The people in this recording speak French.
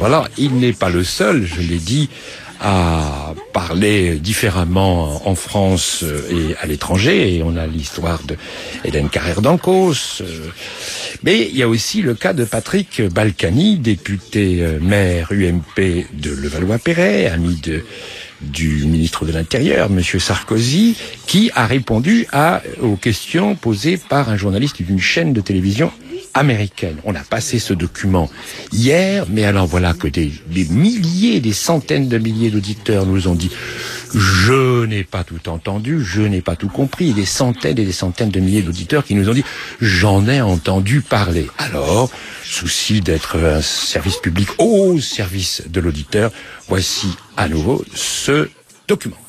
Voilà, il n'est pas le seul, je l'ai dit, à parler différemment en France et à l'étranger. Et on a l'histoire de Hélène Carrère d'Ancos. Mais il y a aussi le cas de Patrick Balkany, député maire UMP de Levallois-Perret, ami du ministre de l'Intérieur, Monsieur Sarkozy, qui a répondu aux questions posées par un journaliste d'une chaîne de télévision américaine. On a passé ce document hier, mais alors voilà que des milliers, des centaines de milliers d'auditeurs nous ont dit « Je n'ai pas tout entendu, je n'ai pas tout compris ». Et des centaines de milliers d'auditeurs qui nous ont dit « J'en ai entendu parler ». Alors, souci d'être un service public au service de l'auditeur, voici à nouveau ce document.